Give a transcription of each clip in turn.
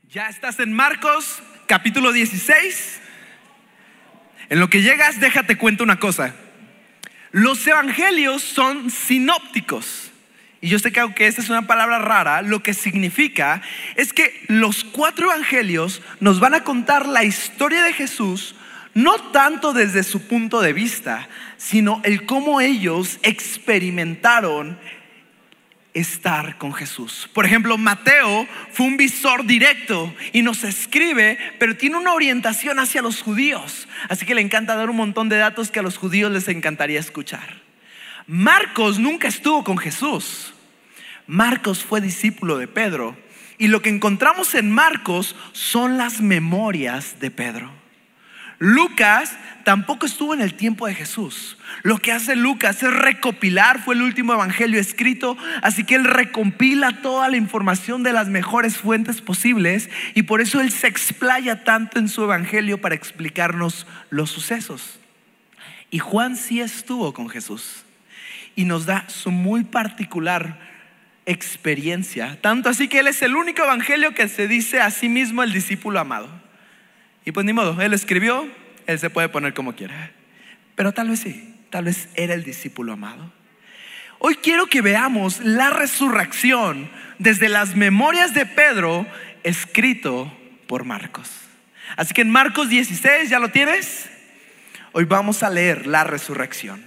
Ya estás en Marcos, capítulo 16. En lo que llegas, déjate cuento una cosa. Los evangelios son sinópticos. Y yo sé que aunque esta es una palabra rara, lo que significa es que los 4 evangelios nos van a contar la historia de Jesús, no tanto desde su punto de vista, sino el cómo ellos experimentaron estar con Jesús. Por ejemplo, Mateo fue un visor directo y nos escribe, pero tiene una orientación hacia los judíos, así que le encanta dar un montón de datos que a los judíos les encantaría escuchar. Marcos nunca estuvo con Jesús. Marcos fue discípulo de Pedro, y lo que encontramos en Marcos son las memorias de Pedro. Lucas tampoco estuvo en el tiempo de Jesús. Lo que hace Lucas es recopilar, fue el último evangelio escrito, así que él recompila toda la información de las mejores fuentes posibles, y por eso él se explaya tanto en su evangelio para explicarnos los sucesos. Y Juan sí estuvo con Jesús y nos da su muy particular experiencia, tanto así que él es el único evangelio que se dice a sí mismo el discípulo amado. Y pues ni modo, él escribió, él se puede poner como quiera, pero tal vez sí, tal vez era el discípulo amado. Hoy quiero que veamos la resurrección desde las memorias de Pedro, escrito por Marcos. Así que en Marcos 16, ¿ya lo tienes? Hoy vamos a leer la resurrección.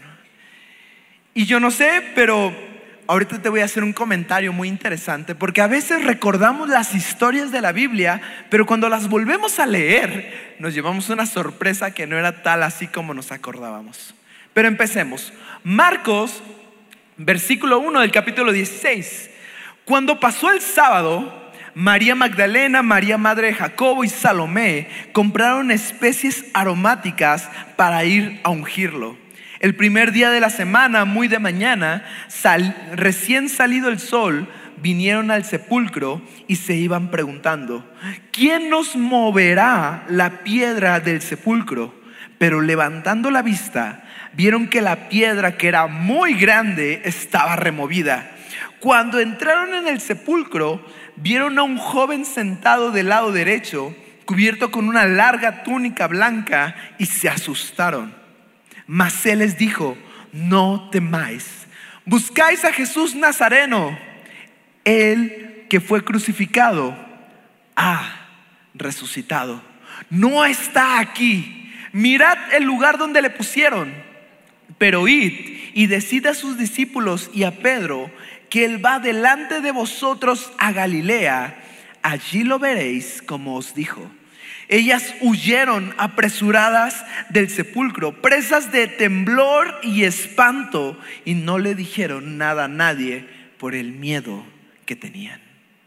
Y yo no sé, pero ahorita te voy a hacer un comentario muy interesante, porque a veces recordamos las historias de la Biblia, pero cuando las volvemos a leer nos llevamos una sorpresa que no era tal así como nos acordábamos. Pero empecemos. Marcos, versículo 1 del capítulo 16. Cuando pasó el sábado, María Magdalena, María madre de Jacobo y Salomé compraron especies aromáticas para ir a ungirlo. El primer día de la semana, muy de mañana, recién salido el sol, vinieron al sepulcro y se iban preguntando: ¿quién nos moverá la piedra del sepulcro? Pero levantando la vista, vieron que la piedra, que era muy grande, estaba removida. Cuando entraron en el sepulcro, vieron a un joven sentado del lado derecho, cubierto con una larga túnica blanca, y se asustaron. Mas él les dijo: no temáis, buscáis a Jesús Nazareno, el que fue crucificado ha resucitado, no está aquí. Mirad el lugar donde le pusieron. Pero id y decid a sus discípulos y a Pedro que él va delante de vosotros a Galilea, allí lo veréis como os dijo. Ellas huyeron apresuradas del sepulcro, presas de temblor y espanto, y no le dijeron nada a nadie por el miedo que tenían.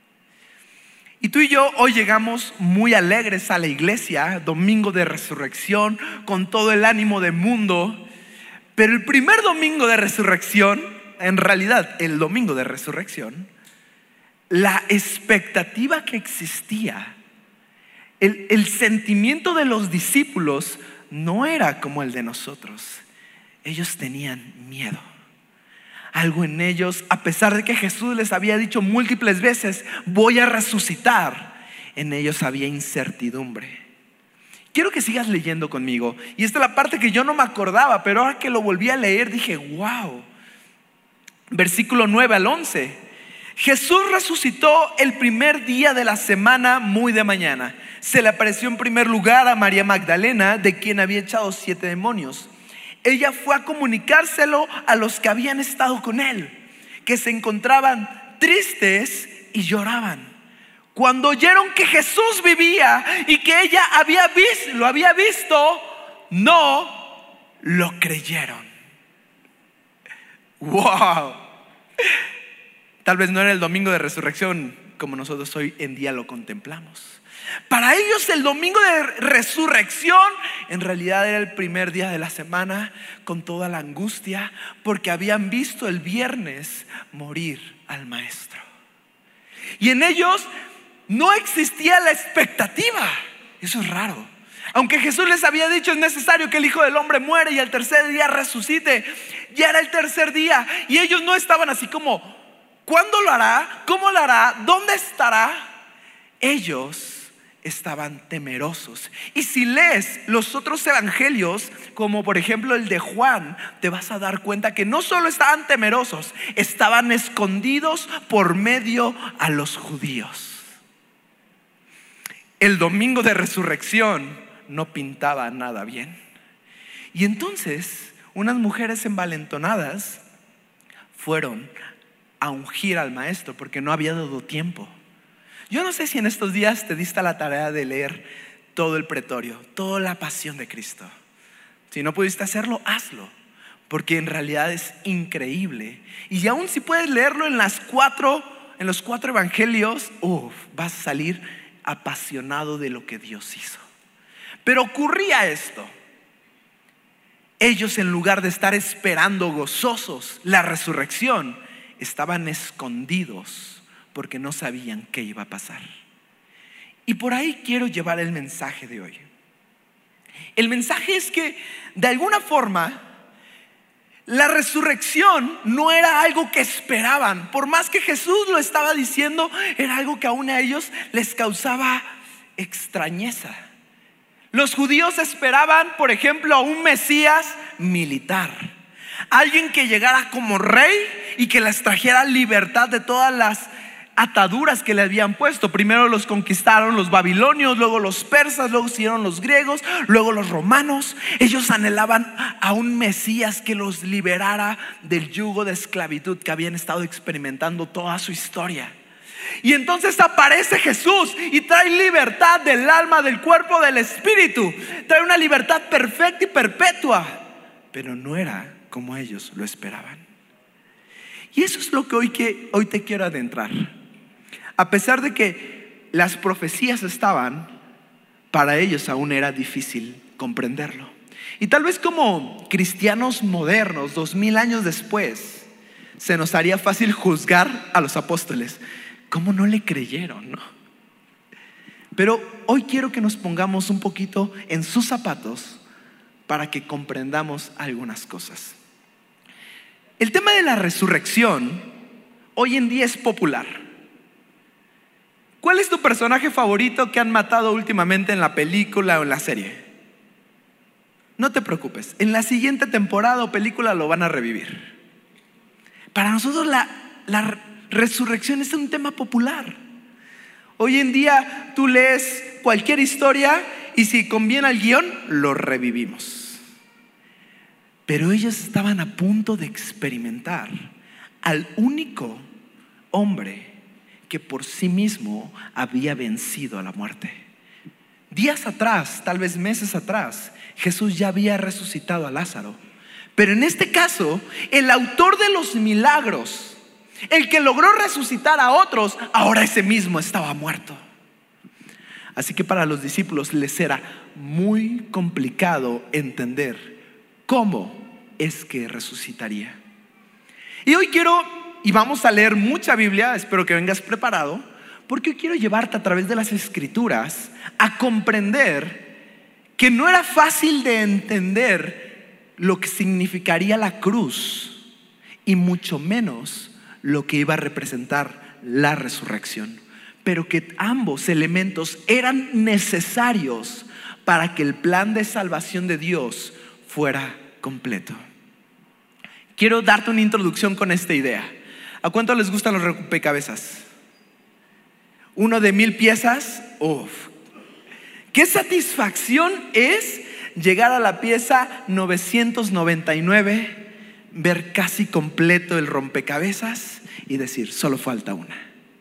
Y tú y yo hoy llegamos muy alegres a la iglesia, domingo de resurrección, con todo el ánimo del mundo. Pero el primer domingo de resurrección, en realidad el domingo de resurrección, la expectativa que existía, el sentimiento de los discípulos no era como el de nosotros. Ellos tenían miedo. Algo en ellos, a pesar de que Jesús les había dicho múltiples veces: voy a resucitar, en ellos había incertidumbre. Quiero que sigas leyendo conmigo. Y esta es la parte que yo no me acordaba, pero ahora que lo volví a leer dije: wow. Versículo 9 al 11. Jesús resucitó el primer día de la semana, muy de mañana. Se le apareció en primer lugar a María Magdalena, de quien había echado 7 demonios. Ella fue a comunicárselo a los que habían estado con él, que se encontraban tristes y lloraban. Cuando oyeron que Jesús vivía y que ella lo había visto, no lo creyeron. ¡Wow! Tal vez no era el domingo de resurrección como nosotros hoy en día lo contemplamos. Para ellos el domingo de resurrección en realidad era el primer día de la semana, con toda la angustia, porque habían visto el viernes morir al maestro. Y en ellos no existía la expectativa. Eso es raro. Aunque Jesús les había dicho: es necesario que el Hijo del Hombre muera y al tercer día resucite, ya era el tercer día. Y ellos no estaban así como: ¿cuándo lo hará? ¿Cómo lo hará? ¿Dónde estará? Ellos estaban temerosos. Y si lees los otros evangelios, como por ejemplo el de Juan, te vas a dar cuenta que no solo estaban temerosos, estaban escondidos por medio a los judíos. El domingo de resurrección no pintaba nada bien. Y entonces unas mujeres envalentonadas fueron a ungir al maestro porque no había dado tiempo. Yo no sé si en estos días te diste la tarea de leer todo el pretorio, toda la pasión de Cristo. Si no pudiste hacerlo, hazlo, porque en realidad es increíble. Y aún si puedes leerlo en los cuatro evangelios, vas a salir apasionado de lo que Dios hizo. Pero ocurría esto: ellos, en lugar de estar esperando gozosos la resurrección, estaban escondidos porque no sabían qué iba a pasar. Y por ahí quiero llevar el mensaje de hoy. El mensaje es que de alguna forma la resurrección no era algo que esperaban. Por más que Jesús lo estaba diciendo, era algo que aún a ellos les causaba extrañeza. Los judíos esperaban, por ejemplo, a un Mesías militar, alguien que llegara como rey y que les trajera libertad de todas las ataduras que le habían puesto. Primero los conquistaron los babilonios, luego los persas, luego siguieron los griegos, luego los romanos. Ellos anhelaban a un Mesías que los liberara del yugo de esclavitud que habían estado experimentando toda su historia. Y entonces aparece Jesús y trae libertad del alma, del cuerpo, del espíritu. Trae una libertad perfecta y perpetua, pero no era como ellos lo esperaban. Y eso es lo que hoy te quiero adentrar. A pesar de que las profecías estaban, para ellos aún era difícil comprenderlo. Y tal vez como cristianos modernos, 2000 años después, se nos haría fácil juzgar a los apóstoles. ¿Cómo no le creyeron, no? Pero hoy quiero que nos pongamos un poquito en sus zapatos para que comprendamos algunas cosas. El tema de la resurrección hoy en día es popular. ¿Cuál es tu personaje favorito que han matado últimamente en la película o en la serie? No te preocupes, en la siguiente temporada o película lo van a revivir. Para nosotros la resurrección es un tema popular. Hoy en día tú lees cualquier historia y si conviene al guión, lo revivimos. Pero ellos estaban a punto de experimentar al único hombre que por sí mismo había vencido a la muerte. Días atrás, tal vez meses atrás, Jesús ya había resucitado a Lázaro. Pero en este caso, el autor de los milagros, el que logró resucitar a otros, ahora ese mismo estaba muerto. Así que para los discípulos les era muy complicado entender cómo es que resucitaría. Y hoy y vamos a leer mucha Biblia, espero que vengas preparado, porque hoy quiero llevarte a través de las Escrituras a comprender que no era fácil de entender lo que significaría la cruz y mucho menos lo que iba a representar la resurrección, pero que ambos elementos eran necesarios para que el plan de salvación de Dios fuera completo. Quiero darte una introducción con esta idea. ¿A cuánto les gustan los rompecabezas? Uno de 1000 piezas. Qué satisfacción es llegar a la pieza 999, ver casi completo el rompecabezas y decir, solo falta una.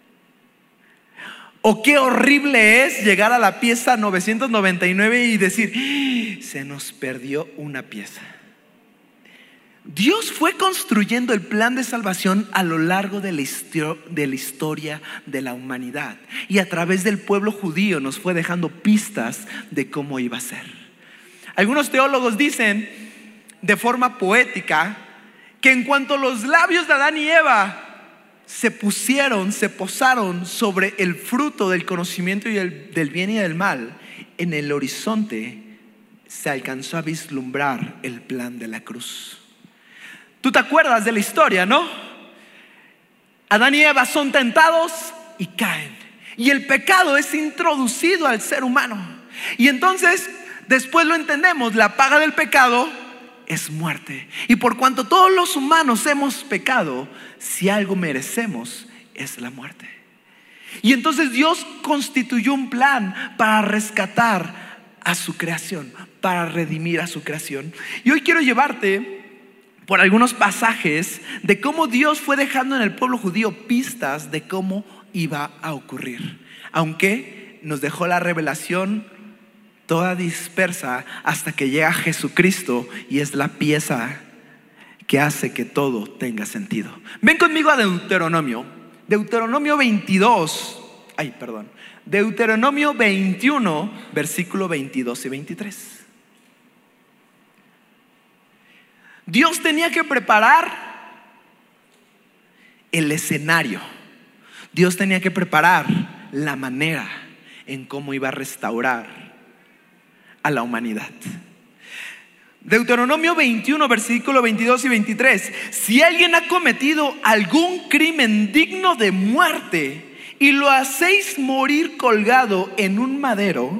O qué horrible es llegar a la pieza 999 y decir, se nos perdió una pieza. Dios fue construyendo el plan de salvación a lo largo de la historia de la humanidad, y a través del pueblo judío nos fue dejando pistas de cómo iba a ser. Algunos teólogos dicen de forma poética que en cuanto los labios de Adán y Eva se posaron sobre el fruto del conocimiento del bien y del mal, en el horizonte se alcanzó a vislumbrar el plan de la cruz. Tú te acuerdas de la historia, ¿no? Adán y Eva son tentados y caen. Y el pecado es introducido al ser humano. Y entonces, después lo entendemos, la paga del pecado es muerte. Y por cuanto todos los humanos hemos pecado, si algo merecemos es la muerte. Y entonces Dios constituyó un plan para rescatar a su creación, para redimir a su creación. Y hoy quiero llevarte por algunos pasajes de cómo Dios fue dejando en el pueblo judío pistas de cómo iba a ocurrir, aunque nos dejó la revelación toda dispersa hasta que llega Jesucristo y es la pieza que hace que todo tenga sentido. Ven conmigo a Deuteronomio 21, versículo 22 y 23. Dios tenía que preparar el escenario. Dios tenía que preparar la manera en cómo iba a restaurar a la humanidad. Deuteronomio 21, versículo 22 y 23. Si alguien ha cometido algún crimen digno de muerte y lo hacéis morir colgado en un madero,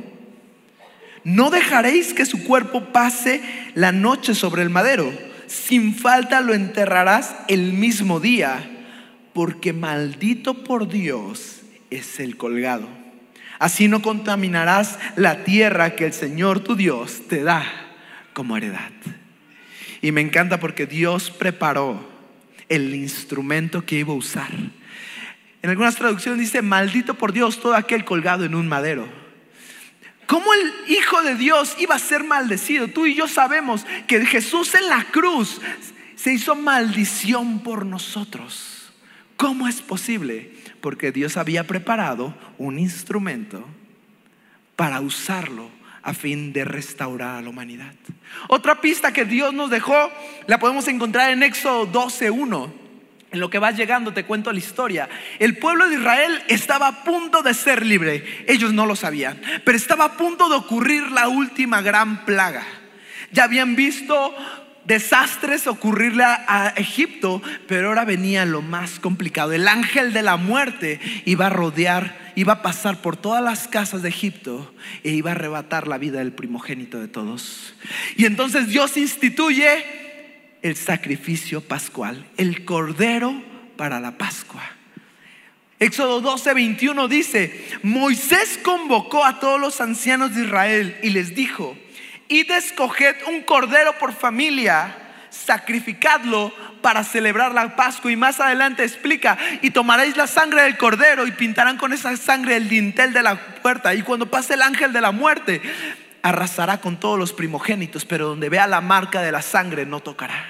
no dejaréis que su cuerpo pase la noche sobre el madero. Sin falta lo enterrarás el mismo día, porque maldito por Dios es el colgado. Así no contaminarás la tierra que el Señor tu Dios te da como heredad. Y me encanta porque Dios preparó el instrumento que iba a usar. En algunas traducciones dice: maldito por Dios todo aquel colgado en un madero. ¿Cómo el Hijo de Dios iba a ser maldecido? Tú y yo sabemos que Jesús en la cruz se hizo maldición por nosotros. ¿Cómo es posible? Porque Dios había preparado un instrumento para usarlo a fin de restaurar a la humanidad. Otra pista que Dios nos dejó la podemos encontrar en Éxodo 12:1. En lo que vas llegando te cuento la historia. El pueblo de Israel estaba a punto de ser libre. Ellos no lo sabían, pero estaba a punto de ocurrir la última gran plaga. Ya habían visto desastres ocurrirle a Egipto, pero ahora venía lo más complicado. El ángel de la muerte iba a pasar por todas las casas de Egipto e iba a arrebatar la vida del primogénito de todos. Y entonces Dios instituye el sacrificio pascual, el cordero para la Pascua. Éxodo 12:21 dice: Moisés convocó a todos los ancianos de Israel y les dijo: id escoged un cordero por familia, sacrificadlo para celebrar la Pascua. Y más adelante explica: y tomaréis la sangre del cordero y pintarán con esa sangre el dintel de la puerta, y cuando pase el ángel de la muerte arrasará con todos los primogénitos, pero donde vea la marca de la sangre no tocará.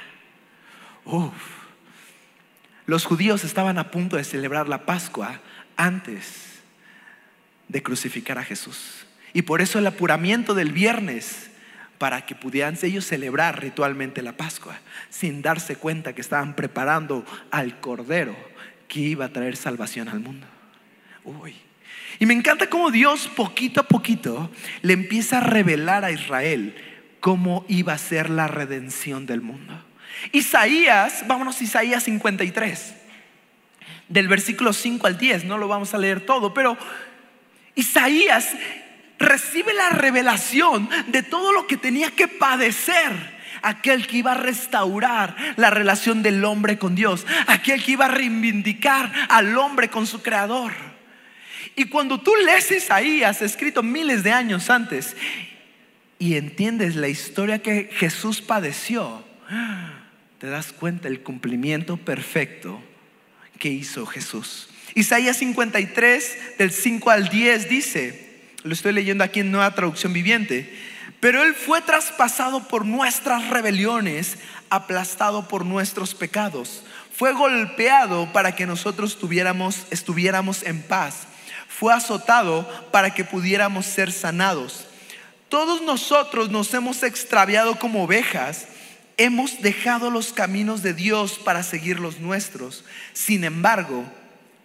Los judíos estaban a punto de celebrar la Pascua antes de crucificar a Jesús, y por eso el apuramiento del viernes, para que pudieran ellos celebrar ritualmente la Pascua, sin darse cuenta que estaban preparando al cordero que iba a traer salvación al mundo. Y me encanta cómo Dios poquito a poquito le empieza a revelar a Israel cómo iba a ser la redención del mundo. Vámonos a Isaías 53, del versículo 5 al 10. No lo vamos a leer todo, pero Isaías recibe la revelación de todo lo que tenía que padecer aquel que iba a restaurar la relación del hombre con Dios, aquel que iba a reivindicar al hombre con su creador. Y cuando tú lees Isaías, escrito miles de años antes, y entiendes la historia que Jesús padeció, te das cuenta del cumplimiento perfecto que hizo Jesús. Isaías 53, del 5 al 10 dice, lo estoy leyendo aquí en Nueva Traducción Viviente: pero Él fue traspasado por nuestras rebeliones, aplastado por nuestros pecados. Fue golpeado para que nosotros estuviéramos en paz. Fue azotado para que pudiéramos ser sanados. Todos nosotros nos hemos extraviado como ovejas. Hemos dejado los caminos de Dios para seguir los nuestros. Sin embargo,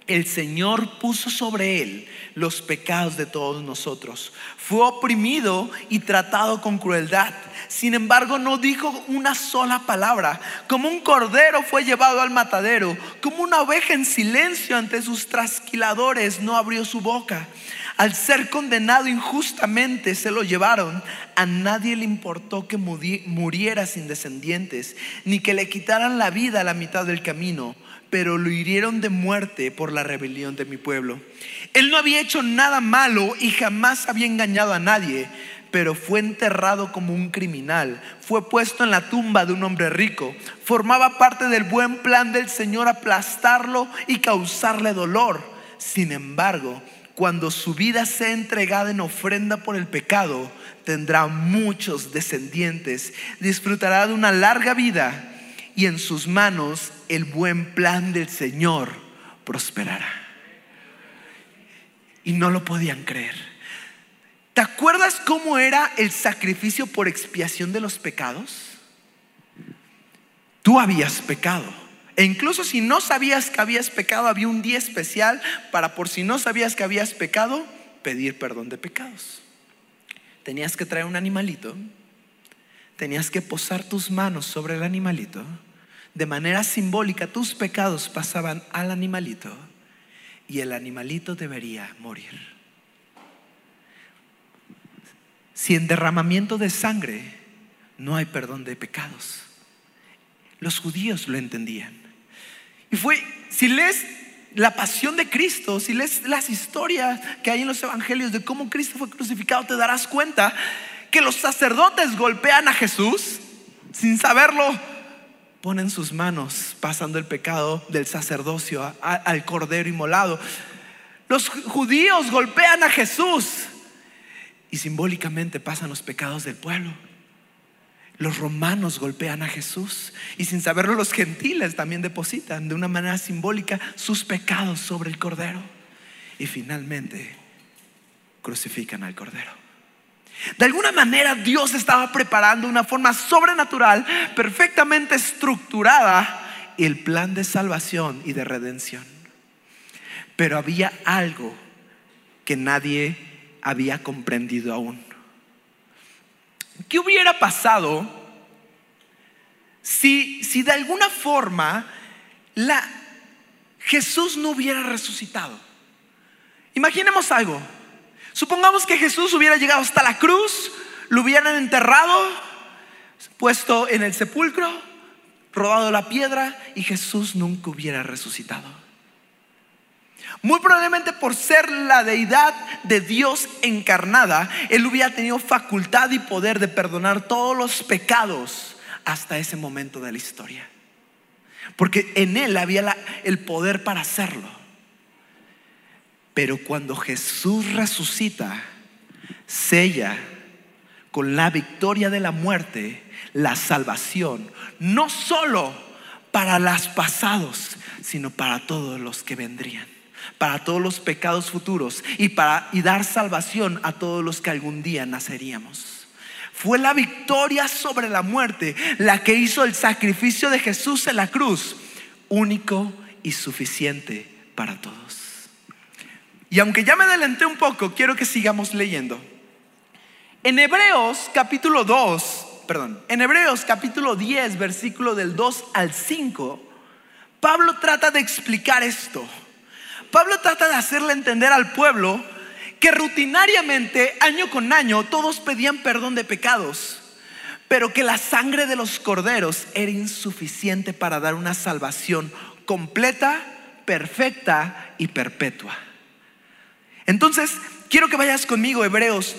el Señor puso sobre él los pecados de todos nosotros. Fue oprimido y tratado con crueldad. Sin embargo, no dijo una sola palabra. Como un cordero fue llevado al matadero, como una oveja en silencio ante sus trasquiladores no abrió su boca. Al ser condenado injustamente se lo llevaron. A nadie le importó que muriera sin descendientes, ni que le quitaran la vida a la mitad del camino, pero lo hirieron de muerte por la rebelión de mi pueblo. Él no había hecho nada malo y jamás había engañado a nadie, pero fue enterrado como un criminal. Fue puesto en la tumba de un hombre rico. Formaba parte del buen plan del Señor aplastarlo y causarle dolor. Sin embargo, cuando su vida sea entregada en ofrenda por el pecado, tendrá muchos descendientes, disfrutará de una larga vida, y en sus manos el buen plan del Señor prosperará. Y no lo podían creer. ¿Te acuerdas cómo era el sacrificio por expiación de los pecados? Tú habías pecado. E incluso si no sabías que habías pecado, había un día especial para, por si no sabías que habías pecado, pedir perdón de pecados. Tenías que traer un animalito. Tenías que posar tus manos sobre el animalito. De manera simbólica, tus pecados pasaban al animalito y el animalito debería morir. Sin derramamiento de sangre no hay perdón de pecados. Los judíos lo entendían. Y si lees la pasión de Cristo, si lees las historias que hay en los evangelios de cómo Cristo fue crucificado, te darás cuenta que los sacerdotes golpean a Jesús sin saberlo. Ponen sus manos pasando el pecado del sacerdocio al cordero inmolado. Los judíos golpean a Jesús y simbólicamente pasan los pecados del pueblo. Los romanos golpean a Jesús y sin saberlo los gentiles también depositan de una manera simbólica sus pecados sobre el cordero. Y finalmente crucifican al cordero. De alguna manera Dios estaba preparando una forma sobrenatural, perfectamente estructurada, el plan de salvación y de redención. Pero había algo que nadie había comprendido aún. ¿Qué hubiera pasado si de alguna forma Jesús no hubiera resucitado? Imaginemos algo. Supongamos que Jesús hubiera llegado hasta la cruz, lo hubieran enterrado, puesto en el sepulcro, rodado la piedra, y Jesús nunca hubiera resucitado. Muy probablemente por ser la deidad de Dios encarnada, Él hubiera tenido facultad y poder de perdonar todos los pecados hasta ese momento de la historia, porque en Él había el poder para hacerlo. Pero cuando Jesús resucita, sella con la victoria de la muerte la salvación, no solo para los pasados, sino para todos los que vendrían, para todos los pecados futuros y dar salvación a todos los que algún día naceríamos. Fue la victoria sobre la muerte la que hizo el sacrificio de Jesús en la cruz único y suficiente para todos. Y aunque ya me adelanté un poco, quiero que sigamos leyendo. En Hebreos capítulo 10, versículo del 2 al 5, Pablo trata de explicar esto. Pablo trata de hacerle entender al pueblo que rutinariamente, año con año, todos pedían perdón de pecados, pero que la sangre de los corderos era insuficiente para dar una salvación completa, perfecta y perpetua. Entonces, quiero que vayas conmigo a Hebreos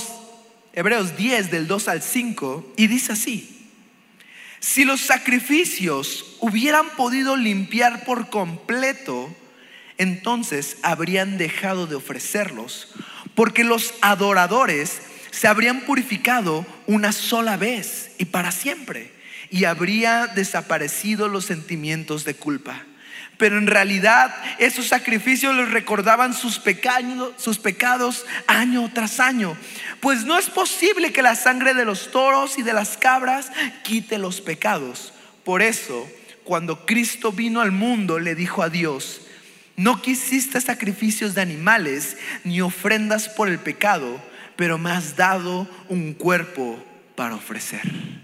10 del 2 al 5, y dice así: si los sacrificios hubieran podido limpiar por completo, entonces habrían dejado de ofrecerlos, porque los adoradores se habrían purificado una sola vez y para siempre, y habría desaparecido los sentimientos de culpa. Pero en realidad esos sacrificios les recordaban sus pecados año tras año. Pues no es posible que la sangre de los toros y de las cabras quite los pecados. Por eso, cuando Cristo vino al mundo, le dijo a Dios: No quisiste sacrificios de animales ni ofrendas por el pecado, pero me has dado un cuerpo para ofrecer.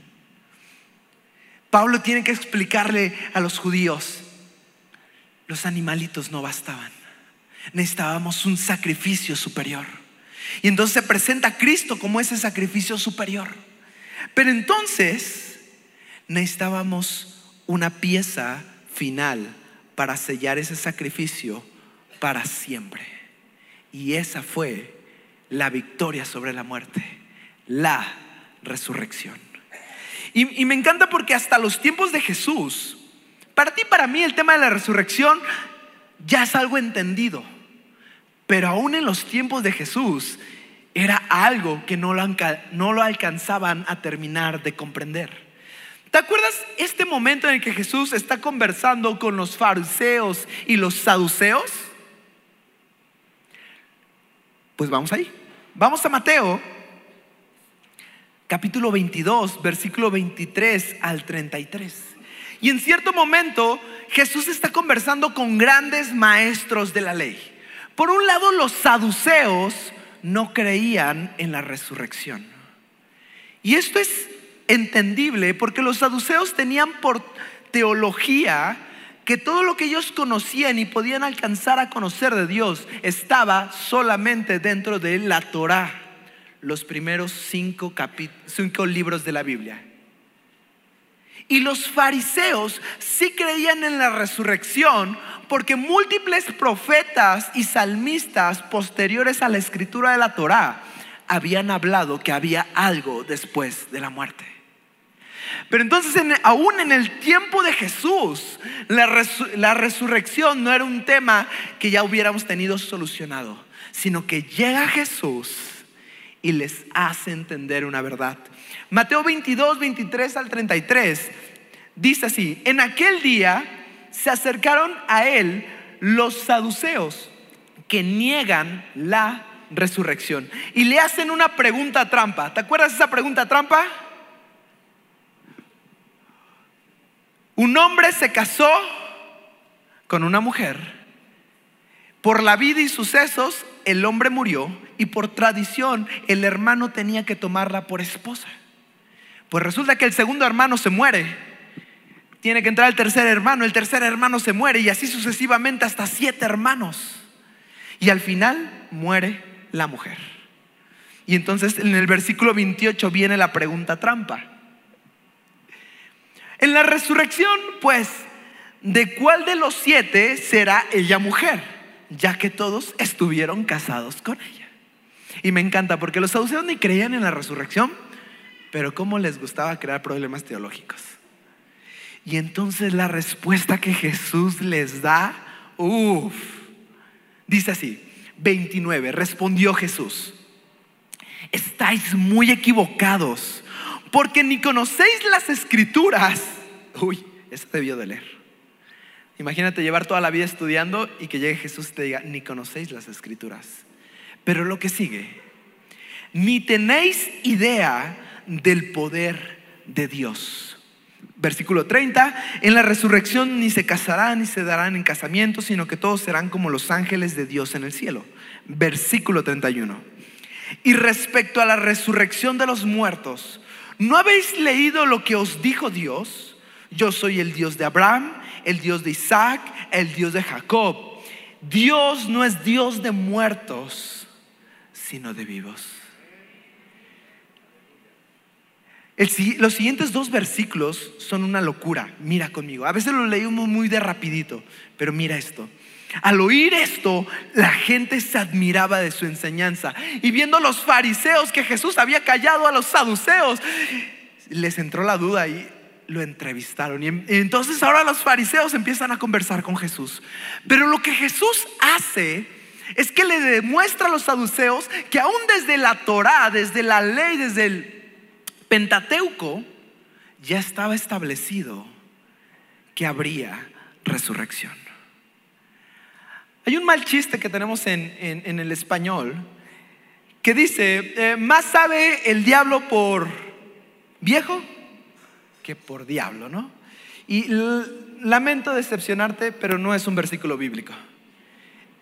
Pablo tiene que explicarle a los judíos: los animalitos no bastaban, necesitábamos un sacrificio superior. Y entonces se presenta a Cristo como ese sacrificio superior. Pero entonces necesitábamos una pieza final para sellar ese sacrificio para siempre. Y esa fue la victoria sobre la muerte, la resurrección. Y me encanta porque hasta los tiempos de Jesús, para ti y para mí, el tema de la resurrección ya es algo entendido. Pero aún en los tiempos de Jesús era algo que no lo alcanzaban a terminar de comprender. ¿Te acuerdas este momento en el que Jesús está conversando con los fariseos y los saduceos? Pues vamos ahí. Vamos a Mateo, capítulo 22, versículo 23 al 33. Y en cierto momento Jesús está conversando con grandes maestros de la ley. Por un lado, los saduceos no creían en la resurrección. Y esto es entendible porque los saduceos tenían por teología que todo lo que ellos conocían y podían alcanzar a conocer de Dios estaba solamente dentro de la Torá, los primeros 5 libros de la Biblia. Y los fariseos sí creían en la resurrección porque múltiples profetas y salmistas posteriores a la escritura de la Torá habían hablado que había algo después de la muerte. Pero entonces aún en el tiempo de Jesús, la resurrección no era un tema que ya hubiéramos tenido solucionado, sino que llega Jesús y les hace entender una verdad. Mateo 22, 23 al 33 dice así: en aquel día se acercaron a él los saduceos que niegan la resurrección y le hacen una pregunta trampa. ¿Te acuerdas de esa pregunta trampa? Un hombre se casó con una mujer. Por la vida y sucesos el hombre murió y por tradición el hermano tenía que tomarla por esposa. Pues resulta que el segundo hermano se muere, tiene que entrar el tercer hermano se muere y así sucesivamente hasta 7 hermanos. Y al final muere la mujer. Y entonces en el versículo 28 viene la pregunta trampa. En la resurrección, pues, ¿de cuál de los 7 será ella mujer? Ya que todos estuvieron casados con ella. Y me encanta porque los saduceos ni creían en la resurrección, pero cómo les gustaba crear problemas teológicos. Y entonces la respuesta que Jesús les da, dice así, 29, respondió Jesús: estáis muy equivocados, porque ni conocéis las escrituras. Eso debió de leer. Imagínate llevar toda la vida estudiando y que llegue Jesús y te diga: ni conocéis las escrituras. Pero lo que sigue: ni tenéis idea del poder de Dios. Versículo 30, en la resurrección ni se casarán ni se darán en casamiento, sino que todos serán como los ángeles de Dios en el cielo. Versículo 31, y respecto a la resurrección de los muertos, ¿no habéis leído lo que os dijo Dios? Yo soy el Dios de Abraham, el Dios de Isaac, el Dios de Jacob. Dios no es Dios de muertos, sino de vivos. Los siguientes 2 versículos son una locura. Mira conmigo, a veces lo leímos muy de rapidito, pero mira esto. Al oír esto, la gente se admiraba de su enseñanza. Y viendo a los fariseos que Jesús había callado a los saduceos, les entró la duda y lo entrevistaron. Y entonces ahora los fariseos empiezan a conversar con Jesús. Pero lo que Jesús hace es que le demuestra a los saduceos que aún desde la Torá, desde la ley, desde el Pentateuco, ya estaba establecido que habría resurrección. Hay un mal chiste que tenemos en el español que dice: más sabe el diablo por viejo que por diablo, ¿no? Y lamento decepcionarte, pero no es un versículo bíblico.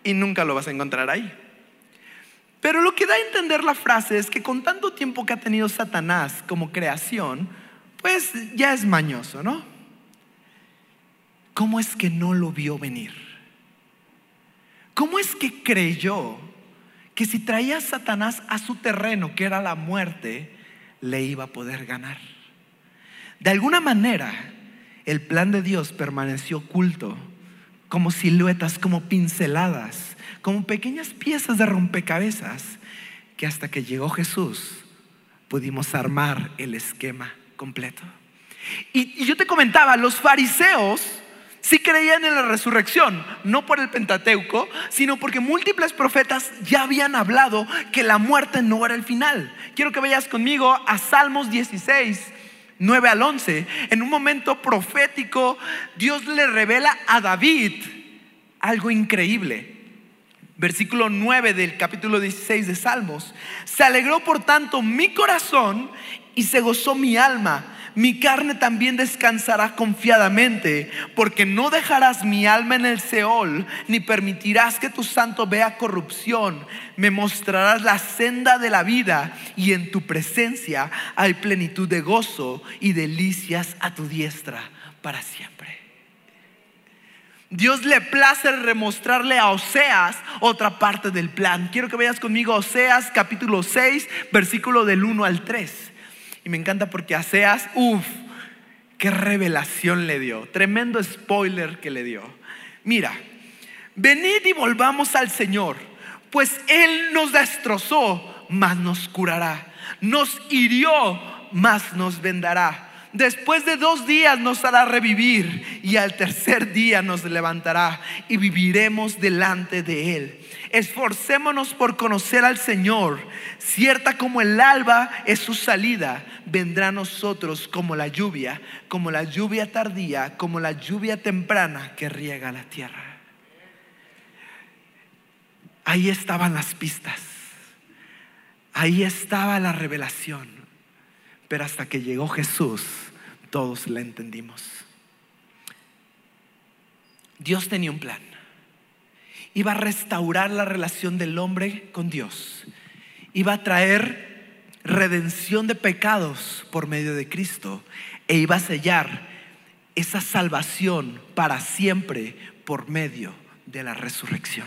y nunca lo vas a encontrar ahí. Pero lo que da a entender la frase es que con tanto tiempo que ha tenido Satanás como creación, pues ya es mañoso, ¿no? ¿Cómo es que no lo vio venir? ¿Cómo es que creyó que si traía a Satanás a su terreno, que era la muerte, le iba a poder ganar? De alguna manera, el plan de Dios permaneció oculto, como siluetas, como pinceladas, como pequeñas piezas de rompecabezas, que hasta que llegó Jesús pudimos armar el esquema completo. Y yo te comentaba, los fariseos sí creían en la resurrección, no por el Pentateuco, sino porque múltiples profetas ya habían hablado que la muerte no era el final. Quiero que vayas conmigo a Salmos 16, 9 al 11. En un momento profético, Dios le revela a David algo increíble. Versículo 9 del capítulo 16 de Salmos: se alegró por tanto mi corazón y se gozó mi alma. Mi carne también descansará confiadamente, porque no dejarás mi alma en el Seol, ni permitirás que tu santo vea corrupción. Me mostrarás la senda de la vida, y en tu presencia hay plenitud de gozo y delicias a tu diestra para siempre. Dios le place remostrarle a Oseas otra parte del plan. Quiero que vayas conmigo a Oseas capítulo 6, versículo del 1 al 3. Y me encanta porque Oseas, qué revelación le dio. Tremendo spoiler que le dio. Mira, venid y volvamos al Señor, pues Él nos destrozó, mas nos curará. Nos hirió, mas nos vendará. Después de 2 días nos hará revivir, y al tercer día nos levantará, y viviremos delante de Él. Esforcémonos por conocer al Señor. Cierta como el alba es su salida, vendrá a nosotros como la lluvia tardía, como la lluvia temprana que riega la tierra. Ahí estaban las pistas, ahí estaba la revelación. Pero hasta que llegó Jesús, todos la entendimos. Dios tenía un plan. Iba a restaurar la relación del hombre con Dios. Iba a traer redención de pecados por medio de Cristo, e iba a sellar esa salvación para siempre por medio de la resurrección.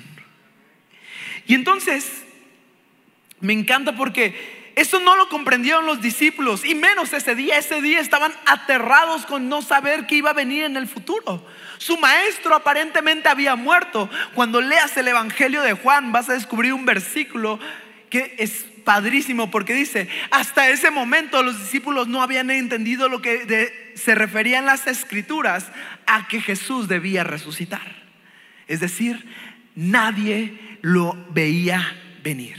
Y entonces me encanta porque eso no lo comprendieron los discípulos, y menos ese día. Ese día estaban aterrados con no saber qué iba a venir en el futuro. Su maestro aparentemente había muerto. Cuando leas el Evangelio de Juan, vas a descubrir un versículo que es padrísimo, porque dice: hasta ese momento los discípulos no habían entendido lo que se refería en las escrituras a que Jesús debía resucitar. Es decir, nadie lo veía venir.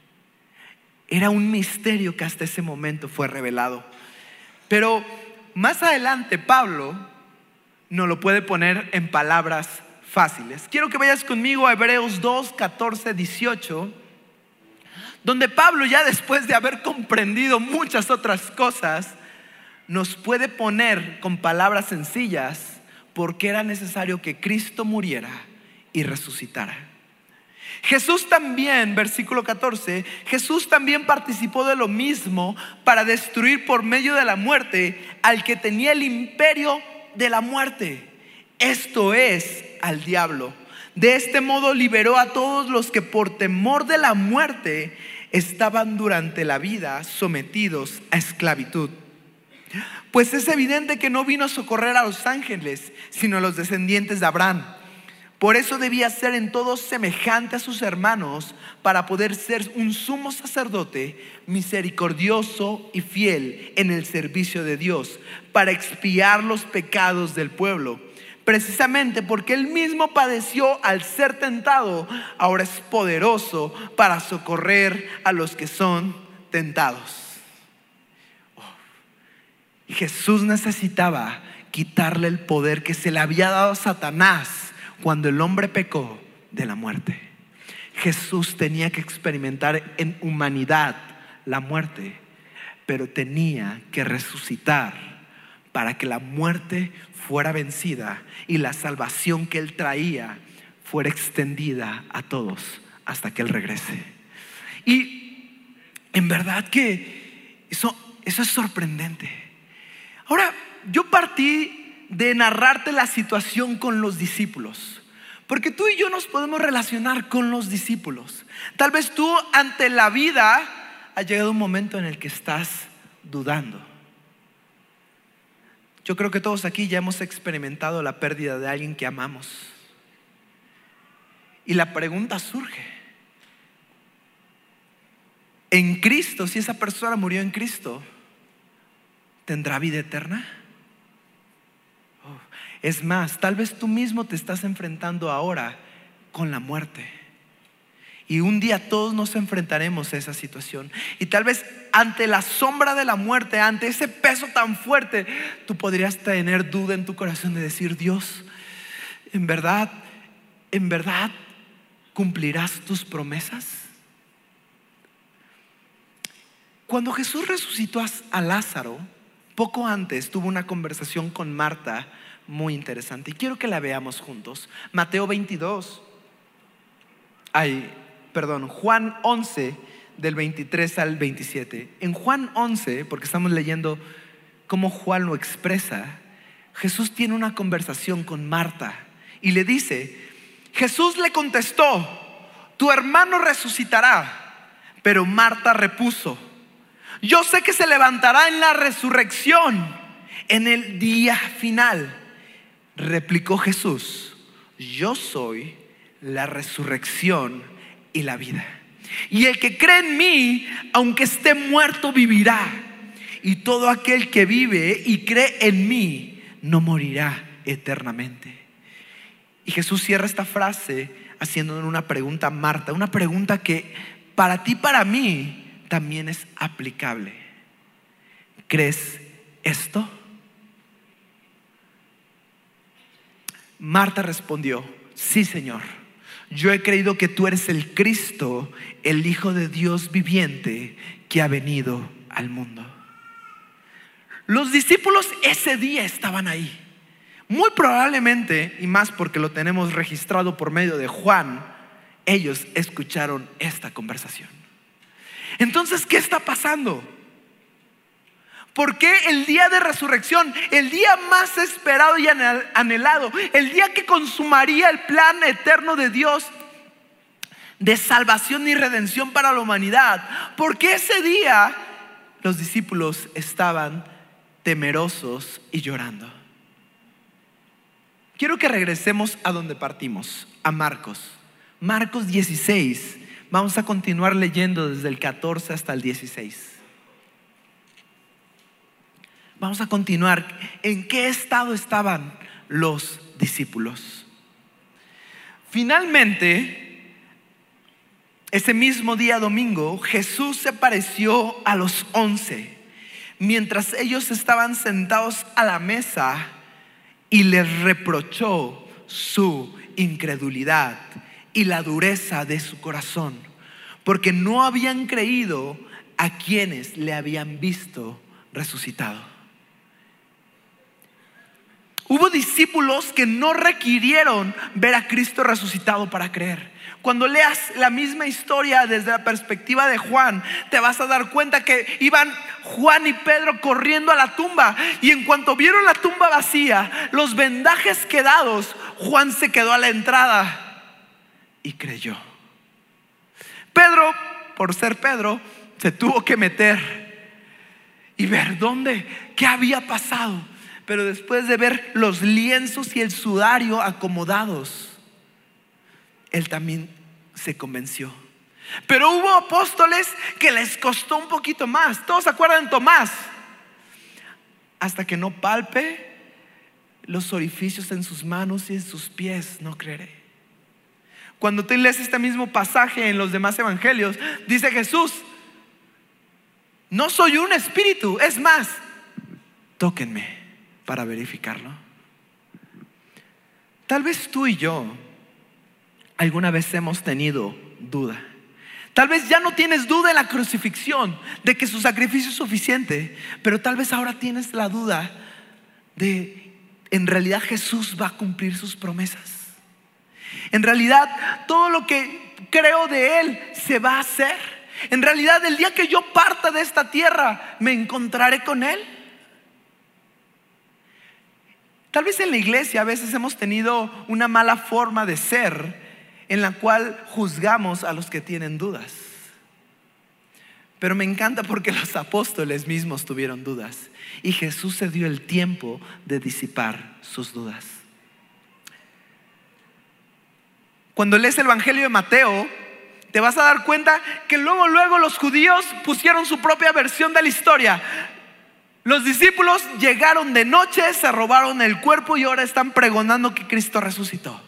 Era un misterio que hasta ese momento fue revelado. Pero más adelante Pablo nos lo puede poner en palabras fáciles. Quiero que vayas conmigo a Hebreos 2, 14, 18, donde Pablo, ya después de haber comprendido muchas otras cosas, nos puede poner con palabras sencillas por qué era necesario que Cristo muriera y resucitara. Jesús también, versículo 14, Jesús también participó de lo mismo para destruir por medio de la muerte al que tenía el imperio de la muerte, esto es, al diablo. De este modo liberó a todos los que por temor de la muerte estaban durante la vida sometidos a esclavitud. Pues es evidente que no vino a socorrer a los ángeles, sino a los descendientes de Abraham. Por eso debía ser en todo semejante a sus hermanos, para poder ser un sumo sacerdote misericordioso y fiel en el servicio de Dios, para expiar los pecados del pueblo. Precisamente porque Él mismo padeció al ser tentado, ahora es poderoso para socorrer a los que son tentados. Jesús necesitaba quitarle el poder que se le había dado a Satanás cuando el hombre pecó de la muerte. Jesús tenía que experimentar en humanidad la muerte, pero tenía que resucitar para que la muerte fuera vencida y la salvación que Él traía fuera extendida a todos hasta que Él regrese. Y en verdad que eso es sorprendente. Ahora, yo partí de narrarte la situación con los discípulos, porque tú y yo nos podemos relacionar con los discípulos. Tal vez tú ante la vida ha llegado un momento en el que estás dudando. Yo creo que todos aquí ya hemos experimentado la pérdida de alguien que amamos. Y la pregunta surge: en Cristo, si esa persona murió en Cristo, ¿tendrá vida eterna? Es más, tal vez tú mismo te estás enfrentando ahora con la muerte. Y un día todos nos enfrentaremos a esa situación. Y tal vez ante la sombra de la muerte, ante ese peso tan fuerte, tú podrías tener duda en tu corazón de decir: Dios, ¿en verdad cumplirás tus promesas? Cuando Jesús resucitó a Lázaro, poco antes tuvo una conversación con Marta muy interesante. Y quiero que la veamos juntos. Mateo 22. Juan 11, del 23 al 27. En Juan 11, porque estamos leyendo cómo Juan lo expresa, Jesús tiene una conversación con Marta y le dice: Jesús le contestó: tu hermano resucitará. Pero Marta repuso: yo sé que se levantará en la resurrección, en el día final. Replicó Jesús: yo soy la resurrección y la vida. Y el que cree en mí, aunque esté muerto, vivirá. Y todo aquel que vive y cree en mí no morirá eternamente. Y Jesús cierra esta frase haciéndole una pregunta a Marta, una pregunta que para ti, para mí, también es aplicable. ¿Crees esto? Marta respondió: sí, Señor, yo he creído que tú eres el Cristo, el Hijo de Dios viviente, que ha venido al mundo. Los discípulos ese día estaban ahí. Muy probablemente, y más porque lo tenemos registrado por medio de Juan, ellos escucharon esta conversación. Entonces, ¿qué está pasando? ¿Por qué el día de resurrección, el día más esperado y anhelado, el día que consumaría el plan eterno de Dios de salvación y redención para la humanidad, por qué ese día los discípulos estaban temerosos y llorando? Quiero que regresemos a donde partimos, a Marcos 16. Vamos a continuar leyendo desde el 14 hasta el 16. Vamos a continuar. ¿En qué estado estaban los discípulos? Finalmente, ese mismo día domingo, Jesús se apareció a los 11 mientras ellos estaban sentados a la mesa y les reprochó su incredulidad y la dureza de su corazón, porque no habían creído a quienes le habían visto resucitado. Hubo discípulos que no requirieron ver a Cristo resucitado para creer. Cuando leas la misma historia desde la perspectiva de Juan, te vas a dar cuenta que iban Juan y Pedro corriendo a la tumba, y en cuanto vieron la tumba vacía, los vendajes quedados, Juan se quedó a la entrada y creyó. Pedro, por ser Pedro, se tuvo que meter y ver qué había pasado. Pero después de ver los lienzos y el sudario acomodados, él también se convenció. Pero hubo apóstoles que les costó un poquito más. ¿Todos se acuerdan de Tomás? Hasta que no palpe los orificios en sus manos y en sus pies, no creeré. Cuando tú lees este mismo pasaje en los demás evangelios, dice Jesús: no soy un espíritu, es más, tóquenme para verificarlo. Tal vez tú y yo alguna vez hemos tenido duda. Tal vez ya no tienes duda en la crucifixión, de que su sacrificio es suficiente, pero tal vez ahora tienes la duda de en realidad Jesús va a cumplir sus promesas. En realidad, todo lo que creo de Él se va a hacer. En realidad, el día que yo parta de esta tierra, me encontraré con Él. Tal vez en la iglesia a veces hemos tenido una mala forma de ser en la cual juzgamos a los que tienen dudas. Pero me encanta porque los apóstoles mismos tuvieron dudas y Jesús se dio el tiempo de disipar sus dudas. Cuando lees el Evangelio de Mateo, te vas a dar cuenta que luego los judíos pusieron su propia versión de la historia. Los discípulos llegaron de noche, se robaron el cuerpo y ahora están pregonando que Cristo resucitó.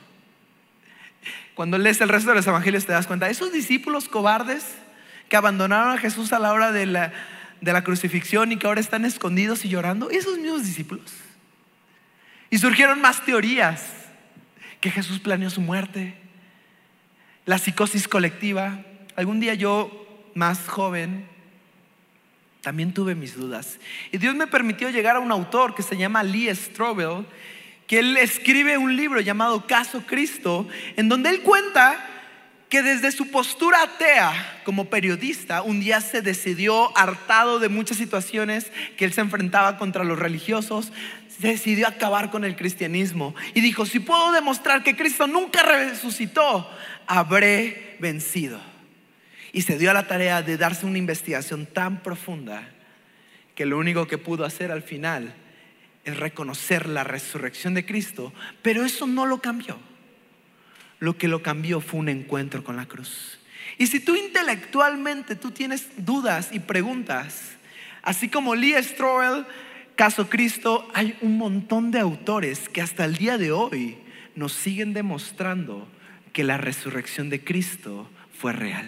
Cuando lees el resto de los evangelios te das cuenta, esos discípulos cobardes que abandonaron a Jesús a la hora de la crucifixión y que ahora están escondidos y llorando, esos mismos discípulos. Y surgieron más teorías, que Jesús planeó su muerte, la psicosis colectiva. Algún día yo, más joven, también tuve mis dudas. Y Dios me permitió llegar a un autor que se llama Lee Strobel, que él escribe un libro llamado Caso Cristo, en donde él cuenta que desde su postura atea como periodista, un día se decidió, hartado de muchas situaciones que él se enfrentaba contra los religiosos, se decidió acabar con el cristianismo y dijo: si puedo demostrar que Cristo nunca resucitó, habré vencido. Y se dio a la tarea de darse una investigación tan profunda que lo único que pudo hacer al final es reconocer la resurrección de Cristo. Pero eso no lo cambió. Lo que lo cambió fue un encuentro con la cruz. Y si tú intelectualmente tú tienes dudas y preguntas, así como Lee Strobel, Caso Cristo, hay un montón de autores que hasta el día de hoy nos siguen demostrando que la resurrección de Cristo fue real.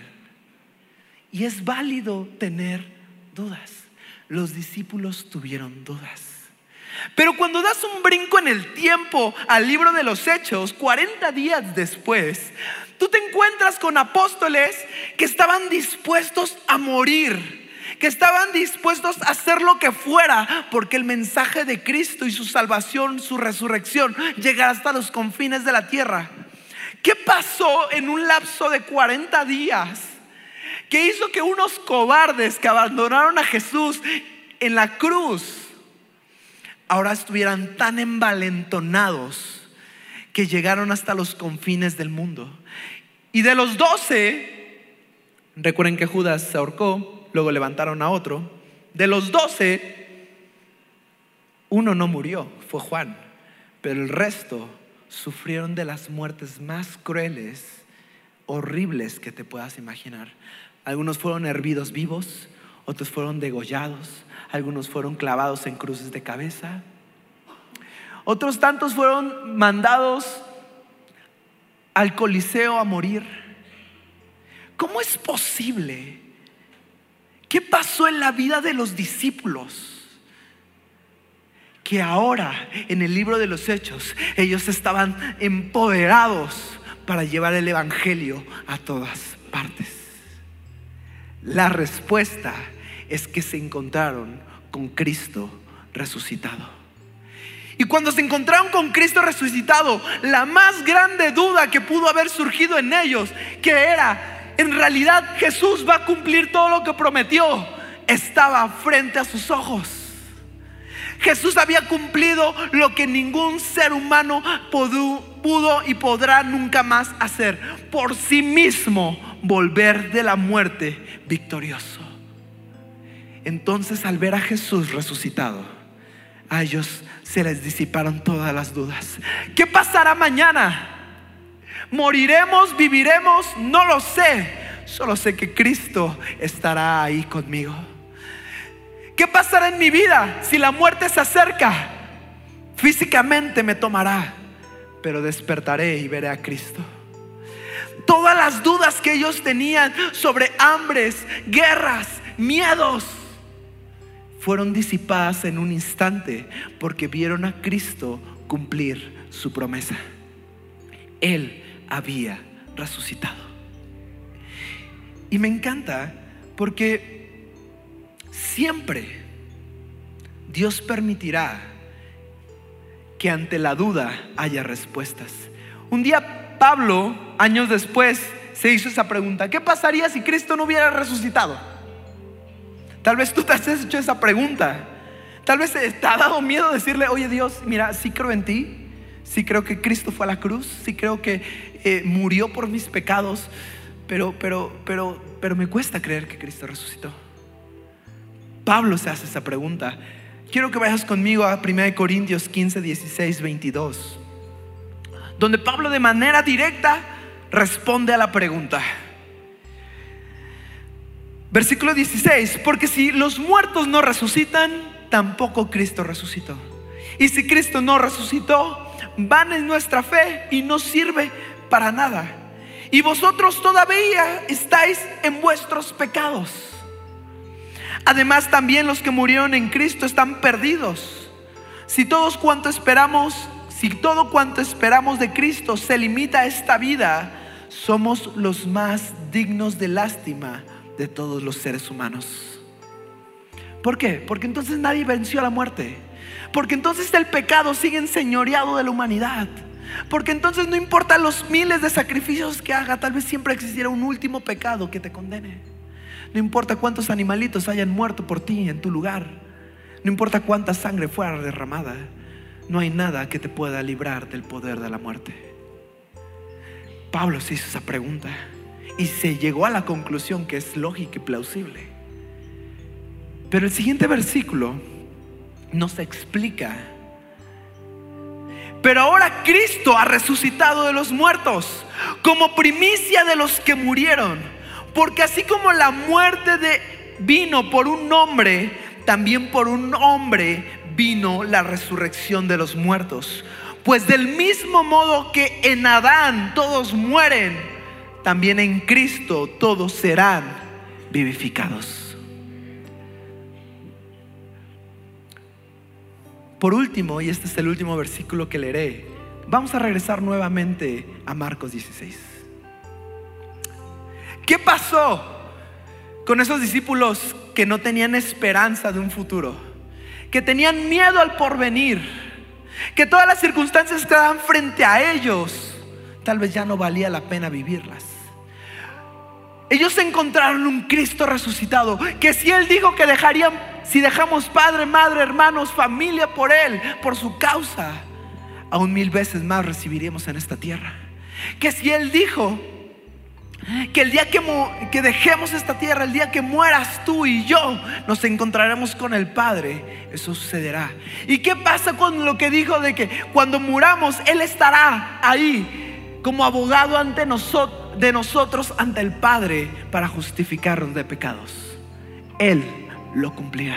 Y es válido tener dudas. Los discípulos tuvieron dudas. Pero cuando das un brinco en el tiempo al libro de los Hechos, 40 días después, tú te encuentras con apóstoles que estaban dispuestos a morir, que estaban dispuestos a hacer lo que fuera, porque el mensaje de Cristo y su salvación, su resurrección, llegara hasta los confines de la tierra. ¿Qué pasó en un lapso de 40 días? Que hizo que unos cobardes que abandonaron a Jesús en la cruz ahora estuvieran tan envalentonados que llegaron hasta los confines del mundo. Y de los 12, recuerden que Judas se ahorcó, luego levantaron a otro. De los 12, uno no murió, fue Juan, pero el resto sufrieron de las muertes más crueles, horribles que te puedas imaginar. Algunos fueron hervidos vivos, otros fueron degollados, algunos fueron clavados en cruces de cabeza, otros tantos fueron mandados al Coliseo a morir. ¿Cómo es posible? ¿Qué pasó en la vida de los discípulos? Que ahora en el libro de los Hechos ellos estaban empoderados para llevar el evangelio a todas partes. La respuesta es que se encontraron con Cristo resucitado. Y cuando se encontraron con Cristo resucitado, la más grande duda que pudo haber surgido en ellos, que era: en realidad Jesús va a cumplir todo lo que prometió, estaba frente a sus ojos. Jesús había cumplido lo que ningún ser humano pudo y podrá nunca más hacer: por sí mismo volver de la muerte victorioso. Entonces, al ver a Jesús resucitado, a ellos se les disiparon todas las dudas. ¿Qué pasará mañana? ¿Moriremos? ¿Viviremos? No lo sé. Solo sé que Cristo estará ahí conmigo. ¿Qué pasará en mi vida si la muerte se acerca? Físicamente me tomará, pero despertaré y veré a Cristo. Todas las dudas que ellos tenían sobre hambres, guerras, miedos, fueron disipadas en un instante, porque vieron a Cristo cumplir su promesa. Él había resucitado. Y me encanta porque siempre Dios permitirá que ante la duda haya respuestas. Un día Pablo, años después, se hizo esa pregunta: ¿qué pasaría si Cristo no hubiera resucitado? Tal vez tú te has hecho esa pregunta. Tal vez te ha dado miedo decirle: oye Dios, mira, sí creo en ti, sí creo que Cristo fue a la cruz, sí creo que murió por mis pecados, pero me cuesta creer que Cristo resucitó. Pablo se hace esa pregunta. Quiero que vayas conmigo a 1 Corintios 15, 16, 22, donde Pablo de manera directa responde a la pregunta. Versículo 16: porque si los muertos no resucitan, tampoco Cristo resucitó. Y si Cristo no resucitó, vana es nuestra fe y no sirve para nada. Y vosotros todavía estáis en vuestros pecados. Además, también los que murieron en Cristo están perdidos. Si todo cuanto esperamos de Cristo se limita a esta vida, somos los más dignos de lástima de todos los seres humanos. ¿Por qué? Porque entonces nadie venció a la muerte. Porque entonces el pecado sigue enseñoreado de la humanidad. Porque entonces no importa los miles de sacrificios que haga, tal vez siempre existiera un último pecado que te condene. No importa cuántos animalitos hayan muerto por ti en tu lugar, no importa cuánta sangre fuera derramada, no hay nada que te pueda librar del poder de la muerte. Pablo se hizo esa pregunta y se llegó a la conclusión que es lógica y plausible. Pero el siguiente versículo nos explica: pero ahora Cristo ha resucitado de los muertos como primicia de los que murieron. Porque así como la muerte vino por un hombre, también por un hombre vino la resurrección de los muertos. Pues del mismo modo que en Adán todos mueren, también en Cristo todos serán vivificados. Por último, y este es el último versículo que leeré, vamos a regresar nuevamente a Marcos 16. ¿Qué pasó con esos discípulos que no tenían esperanza de un futuro? Que tenían miedo al porvenir, que todas las circunstancias que estaban frente a ellos tal vez ya no valía la pena vivirlas. Ellos encontraron un Cristo resucitado, que si Él dijo que si dejamos padre, madre, hermanos, familia por Él, por su causa, aún 1000 veces más recibiríamos en esta tierra. Que si Él dijo que el día que dejemos esta tierra, el día que mueras tú y yo, nos encontraremos con el Padre, eso sucederá. ¿Y qué pasa con lo que dijo de que cuando muramos Él estará ahí como abogado de nosotros ante el Padre para justificarnos de pecados? Él lo cumplirá.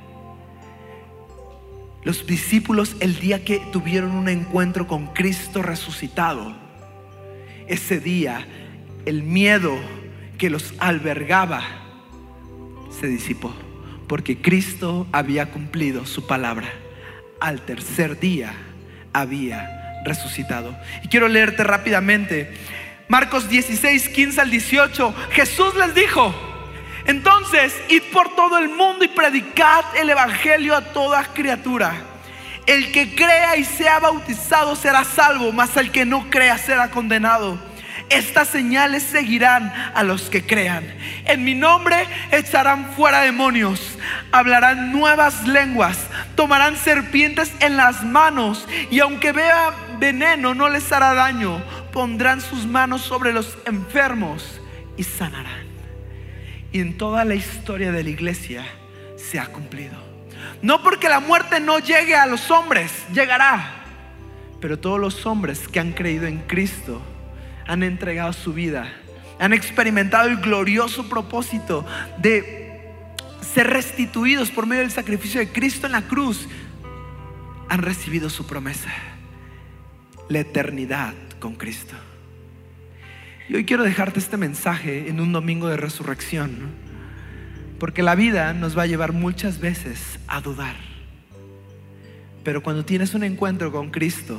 Los discípulos, el día que tuvieron un encuentro con Cristo resucitado, ese día el miedo que los albergaba se disipó, porque Cristo había cumplido su palabra. Al tercer día había resucitado. Y quiero leerte rápidamente Marcos 16, 15 al 18. Jesús les dijo: entonces id por todo el mundo y predicad el evangelio a toda criatura. El que crea y sea bautizado será salvo, mas el que no crea será condenado. Estas señales seguirán a los que crean. En mi nombre echarán fuera demonios, hablarán nuevas lenguas, tomarán serpientes en las manos, y aunque vean veneno no les hará daño. Pondrán sus manos sobre los enfermos y sanarán. Y en toda la historia de la iglesia se ha cumplido. No porque la muerte no llegue a los hombres, llegará. Pero todos los hombres que han creído en Cristo han entregado su vida, han experimentado el glorioso propósito de ser restituidos por medio del sacrificio de Cristo en la cruz. Han recibido su promesa, la eternidad con Cristo. Y hoy quiero dejarte este mensaje en un domingo de resurrección, ¿no? Porque la vida nos va a llevar muchas veces a dudar, pero cuando tienes un encuentro con Cristo,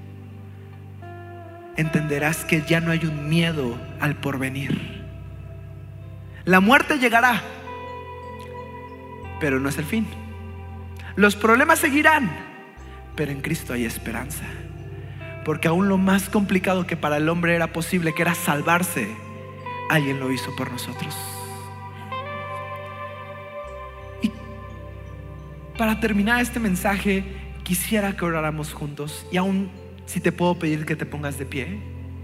entenderás que ya no hay un miedo al porvenir. La muerte llegará, pero no es el fin. Los problemas seguirán, pero en Cristo hay esperanza. porque aún lo más complicado que para el hombre era posible, que era salvarse, alguien lo hizo por nosotros. Y para terminar este mensaje, quisiera que oráramos juntos. Y aún si te puedo pedir que te pongas de pie.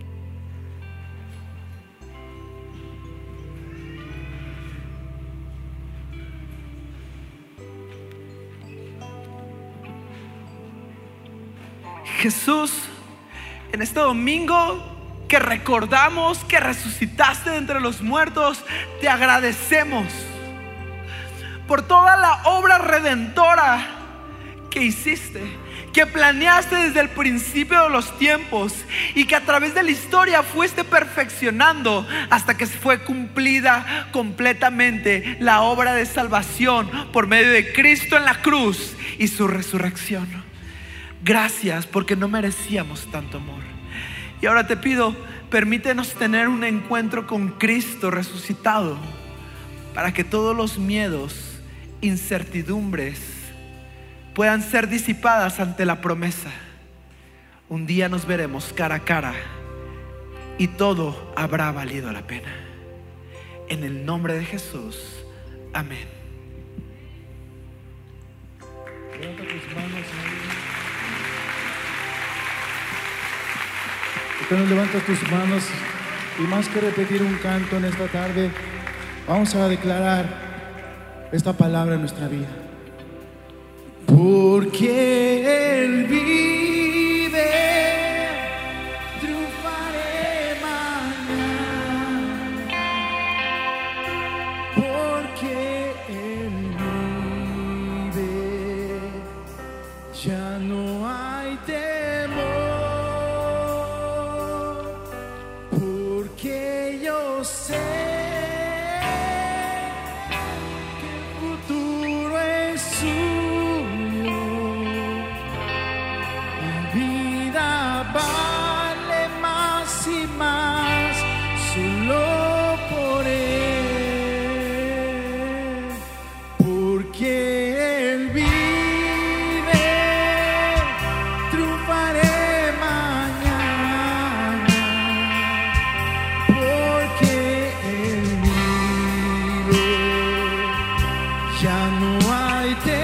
Jesús, en este domingo que recordamos que resucitaste de entre los muertos, te agradecemos por toda la obra redentora que hiciste, que planeaste desde el principio de los tiempos y que a través de la historia fuiste perfeccionando hasta que fue cumplida completamente la obra de salvación por medio de Cristo en la cruz y su resurrección. Gracias porque no merecíamos tanto amor. Y ahora te pido, permítenos tener un encuentro con Cristo resucitado, para que todos los miedos, incertidumbres puedan ser disipadas ante la promesa. Un día nos veremos cara a cara y todo habrá valido la pena. En el nombre de Jesús, amén. Levanta tus manos, Entonces levanta tus manos y más que repetir un canto en esta tarde, vamos a declarar esta palabra en nuestra vida. Porque Él vive, triunfaré mañana. Porque Él vive, ya no hay temor. Porque yo sé que el futuro es suyo. Mi vida vale más y más solo por Él. Porque Él vive, triunfaré mañana. Porque Él vive, ya no hay temor.